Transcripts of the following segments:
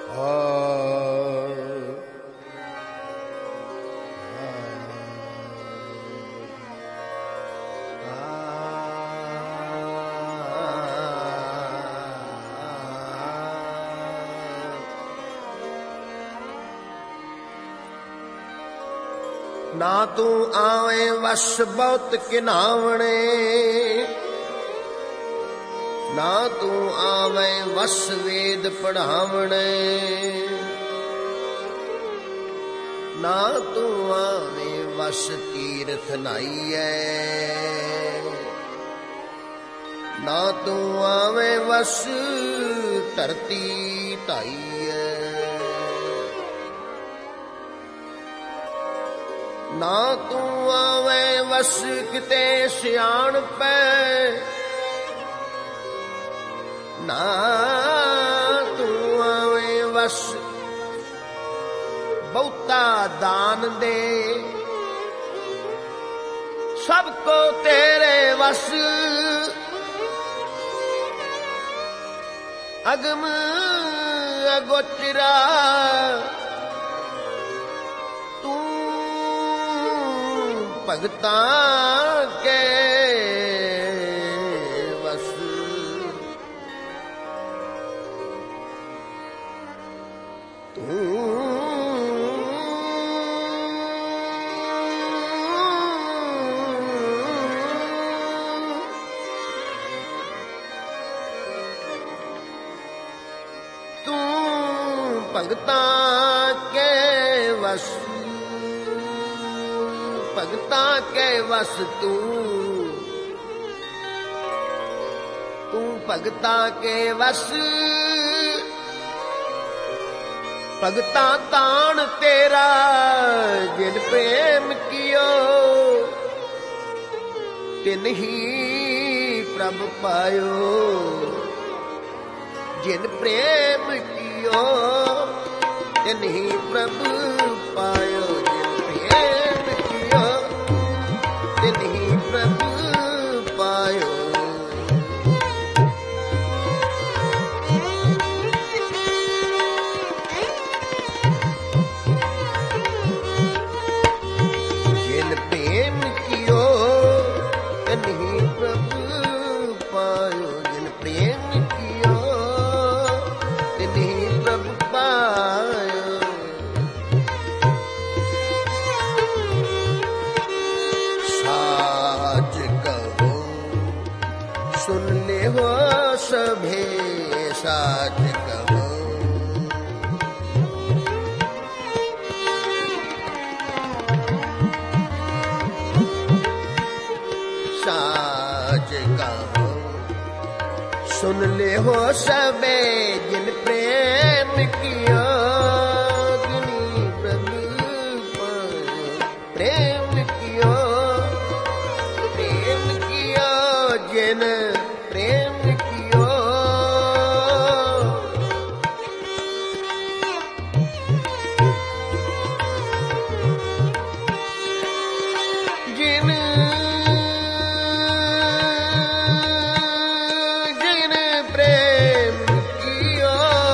ना तू आवे वश बहुत किनावणे, ना तू आवे वस वेद पढ़ावणे, ना तू आवे वस तीर्थ नाईए, ना तू आवे वस धरती ढाईए, ना तू आवे वस किते सियाण पे, ना तू आवे वस बहुता दान दे, सबको तेरे वस अगम अगोचरा, भगतां के वस, तू तू भगतां के वस, भगतां के वस तू, तू भगतां के वस, भगतां तान तेरा जिन प्रेम कियो, तिन ही प्रभ पायो, जिन प्रेम कियो तिन ही प्रभ पायो, पायो। जिन प्रेम कियो तिन ही प्रभु पायो, जिन प्रेम कियो तिन ही प्रभु पायो। साच कहो सुन ले हो सभे, साच कहो साच कहो सुन ले हो सबे, जिन प्रेम किया जिनी प्रभु प्रेम किया, प्रेम किया जिन प्रेम किया, जिन जिन प्रेम किया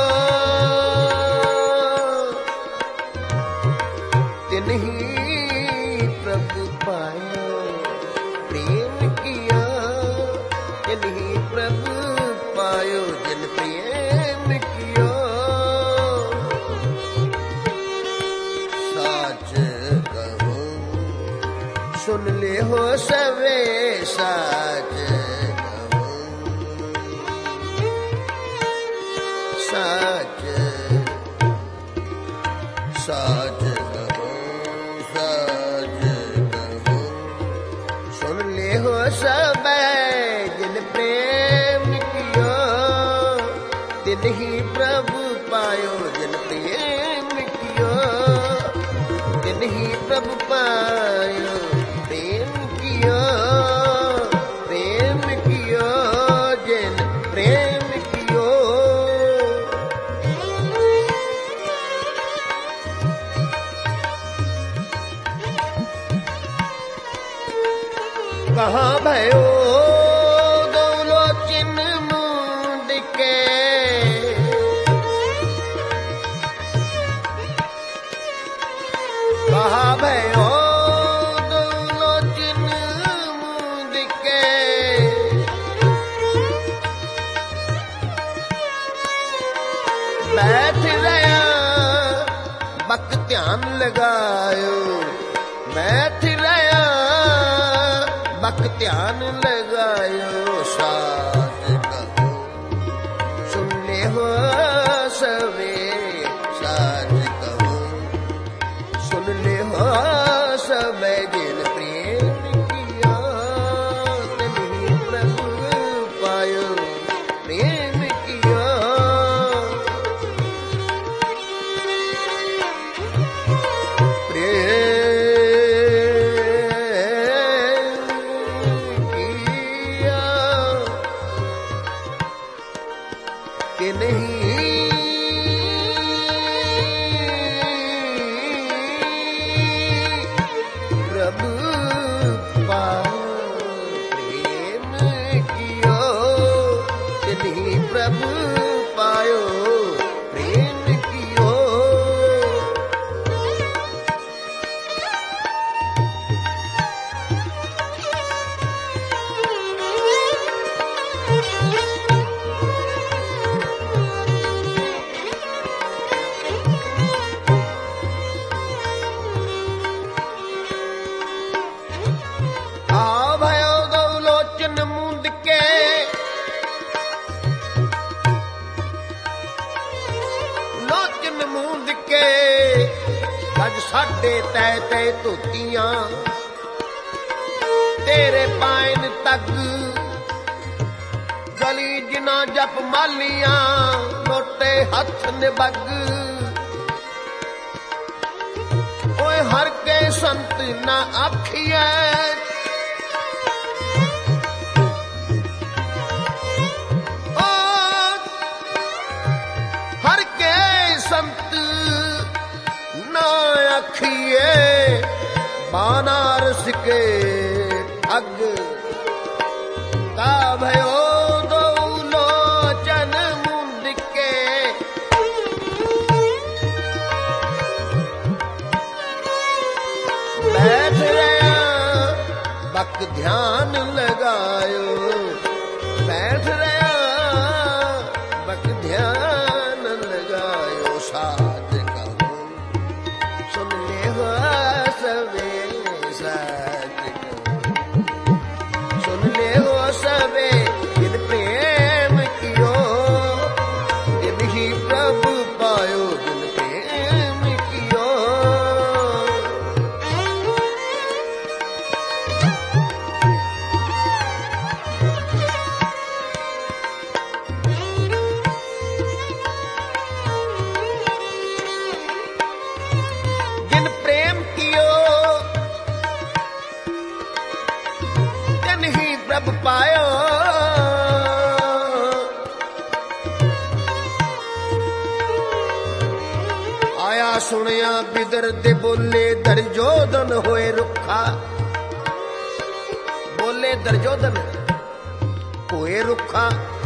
तिन ही प्रभु पाया, प्रेम किया तिन ही प्रभु पायो, जिन प्रेम किया। साच कहो सुन ले हो सवे, साच कहो साच साच कहो साच कहो सुन ले हो सबे, जिन प्रेम किया तिन ही प्रभु पायो, जिन प्रेम किया तिन ही प्रभु पायो, प्रेम किया प्रेम किया जिन प्रेम किया। कहाँ भयो दौलो चिन्ह मुंड के, भयो लोचन मूंद के बैठ रहा बक ध्यान लगायो बैठ रहा बक ध्यान लगायो साथ कहो सुन ले हो सवे साथ कहो सुन ले हो सवे जिन प्रेम किया तभी प्रभु पायो प्रेम किया कि नहीं प्रभु पाओ प्रेम कियो कि नहीं प्रभु पायो प्रेम कियो साडे तै तै धोतियां तेरे पायन तग गली जिना जप मालियां लोटे हथ निबग ओए हर के संत ना आखिए हर के संत आखिए बनारस के ठग का भयो दो लोचन मुंद के बैठ रहा बक ध्यान लगायो बैठ रहा बक ध्यान लगायो साथ सुन ले हो सवे जिन प्रेम कियो जिन ही प्रभु पायो जिन प्रेम कियो जिन प्रेम कियो ही प्रभु पायो आया सुनिया बिदर दे बोले दरजोधन होए रुखा बोले दरजोधन होए रुखा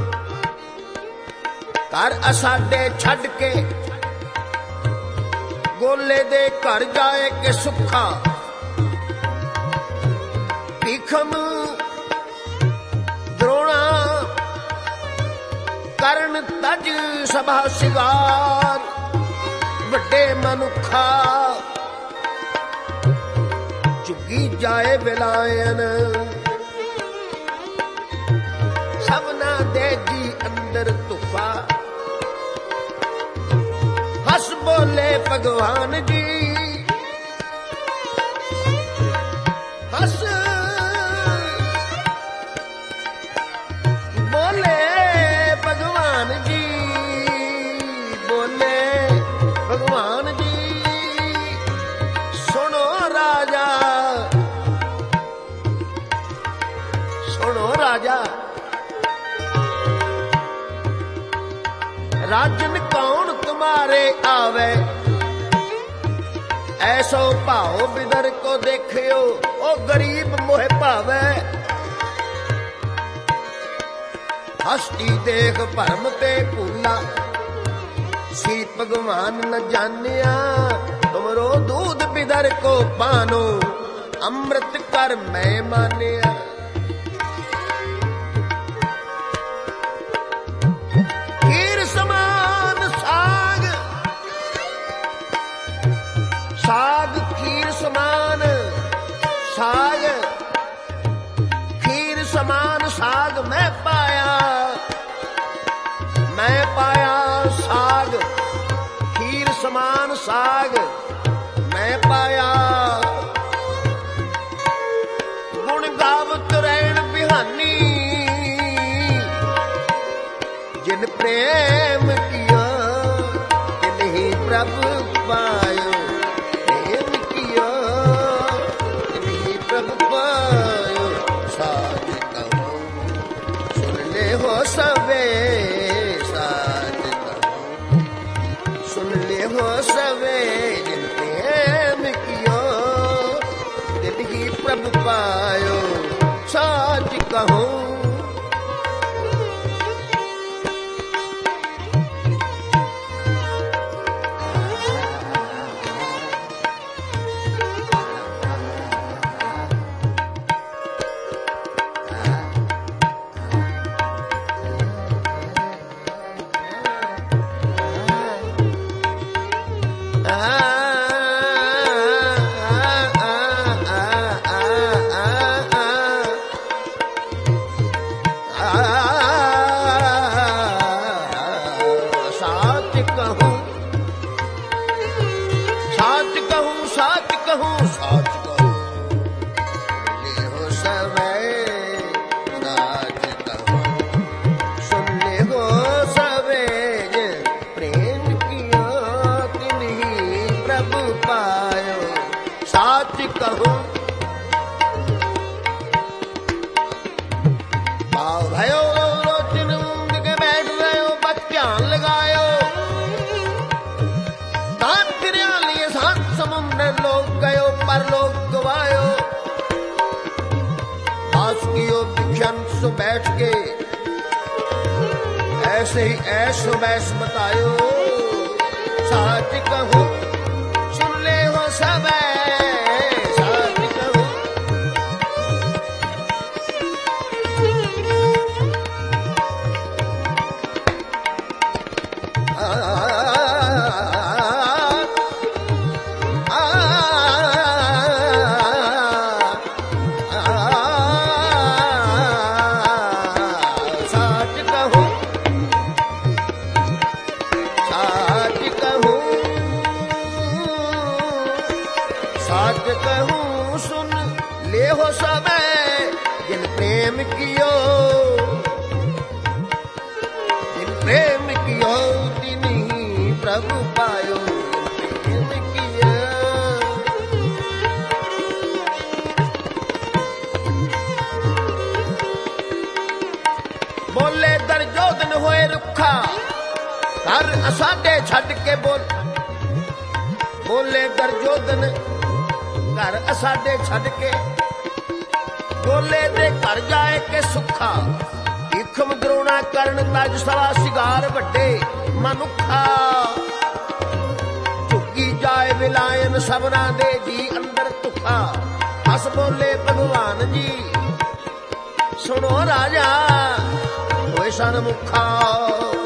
घर असाडे छड़ के गोले दे घर जाए के सुखा भीखम द्रोणा ਕਰਨ ਤਜ ਸਭਾ ਸਿਗਾਰ ਵੱਡੇ ਮਨੁੱਖਾ ਚੁੱਗੀ ਜਾਏ ਵਿਲਾਇਨ ਸਭਨਾ ਦੇ ਜੀ ਅੰਦਰ ਧੁੱਪਾ ਹੱਸ ਬੋਲੇ ਭਗਵਾਨ ਜੀ ਹੱਸ भगवान जी सुनो राजा राजन कौन तुम्हारे आवे ऐसो भाओ बिदर को देखियो ओ गरीब मोहे भावे हस्ती देख भरम ते भूला सी भगवान न जानिया तुम हमरो दूध बिदर को पानो, अमृत कर मैं मानिया। खीर समान साग, साग खीर समान साग, खीर समान साग मैं पाया, मैं पाया साग, खीर समान साग मैं पाया। गुण गावत रैण बिहानी, जिन प्रेम किया तिन ही प्रभु पायो, प्रेम किया तिन ही प्रभु पायो। साज कहो सुन ले हो सबे, साज कहो सुन ले हो सबे, जिन प्रेम किया तिन ही प्रभु पायो। साज कहो बैठ के ऐसे ही ऐसो बैस बतायो। साच कहूं सुन ले हो सब, साच कहूं कियो, जिन प्रेम कियो तिन ही प्रभु पायो, प्रेम किया। बोले दरजोदन होए रुखा, घर असाडे छड़ के बोल, बोले दरजोदन घर असाडे छड़ के, बोले दे घर जाए के सुखा, इखम द्रोणा करन तज सवा सिगार वड्डे मनुखा। झुकी जाए विलायन सबना दे जी अंदर तुखा, हस बोले भगवान जी सुनो राजा होए सन मुखा।